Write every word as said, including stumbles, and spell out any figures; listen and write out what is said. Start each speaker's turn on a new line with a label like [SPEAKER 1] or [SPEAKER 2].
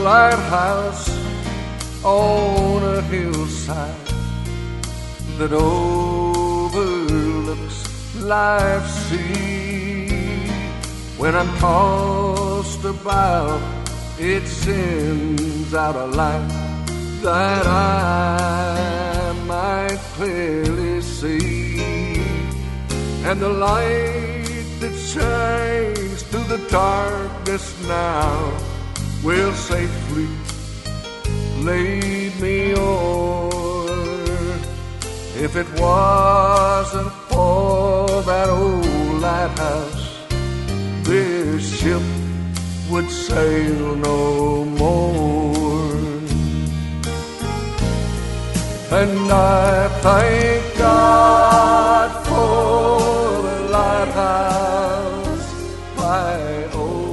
[SPEAKER 1] lighthouse on a hillside that overlooks life's sea. When I'm tossed about, it sends out a light that I might clearly see. And the light that shines through the darkness now will safely lead me o'er. If it wasn't for that old lighthouse, this ship would sail no more. And I thank God for the lighthouse by old